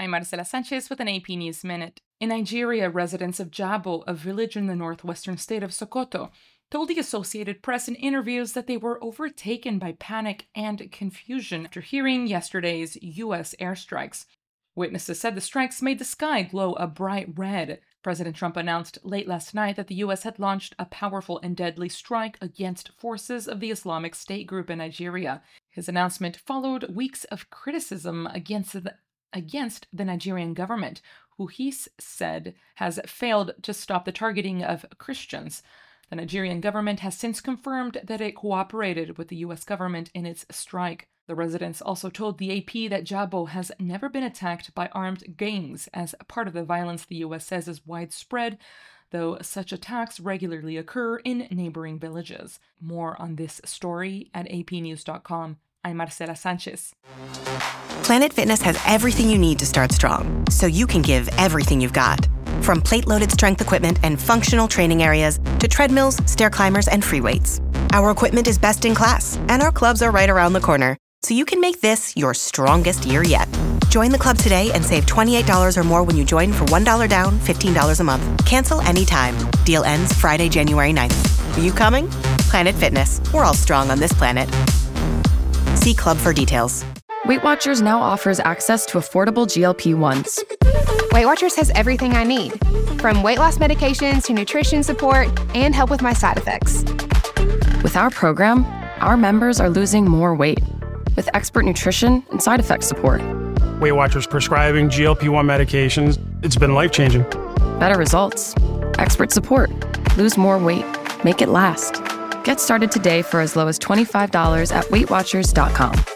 I'm Marcela Sanchez with an AP News Minute. In Nigeria, residents of Jabo, a village in the northwestern state of Sokoto, told the Associated Press in interviews that they were overtaken by panic and confusion after hearing yesterday's U.S. airstrikes. Witnesses said the strikes made the sky glow a bright red. President Trump announced late last night that the U.S. had launched a powerful and deadly strike against forces of the Islamic State group in Nigeria. His announcement followed weeks of criticism against the Nigerian government, who he said has failed to stop the targeting of Christians. The Nigerian government has since confirmed that it cooperated with the U.S. government in its strike. The residents also told the AP that Jabo has never been attacked by armed gangs, as part of the violence the U.S. says is widespread, though such attacks regularly occur in neighboring villages. More on this story at apnews.com. I'm Marcela Sanchez. Planet Fitness has everything you need to start strong, so you can give everything you've got. From plate-loaded strength equipment and functional training areas to treadmills, stair climbers, and free weights. Our equipment is best in class, and our clubs are right around the corner, so you can make this your strongest year yet. Join the club today and save $28 or more when you join for $1 down, $15 a month. Cancel anytime. Deal ends Friday, January 9th. Are you coming? Planet Fitness. We're all strong on this planet. See club for details. Weight Watchers now offers access to affordable GLP-1s. Weight Watchers has everything I need, from weight loss medications to nutrition support and help with my side effects. With our program, our members are losing more weight with expert nutrition and side effect support. Weight Watchers prescribing GLP-1 medications, it's been life-changing. Better results, expert support, lose more weight, make it last. Get started today for as low as $25 at WeightWatchers.com.